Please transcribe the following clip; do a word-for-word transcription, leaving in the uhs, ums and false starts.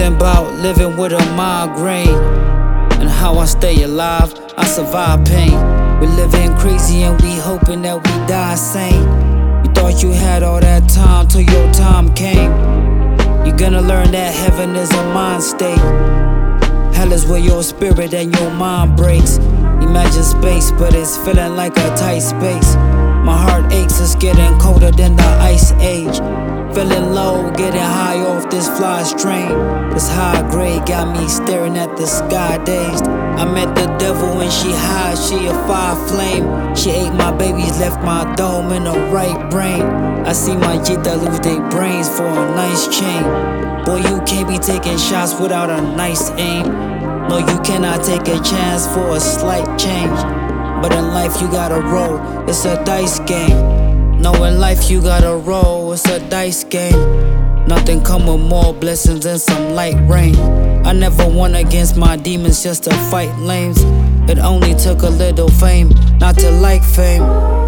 Something about living with a migraine and how I stay alive, I survive pain. We living crazy and we hoping that we die sane. You thought you had all that time till your time came. You're gonna learn that heaven is a mind state. Hell is where your spirit and your mind breaks. Imagine space, but it's feeling like a tight space. My heart aches, it's getting colder than the ice age. Feeling low, getting high off this fly strain. This high grade got me staring at the sky dazed. I met the devil and she high, she a fire flame. She ate my babies, left my dome in the right brain. I see my jita lose their brains for a nice chain. Boy, you can't be taking shots without a nice aim. No, you cannot take a chance for a slight change. But in life you gotta roll, it's a dice game. No, in life you gotta roll, it's a dice game. Nothing come with more blessings than some light rain. I never won against my demons just to fight lames. It only took a little fame, not to like fame.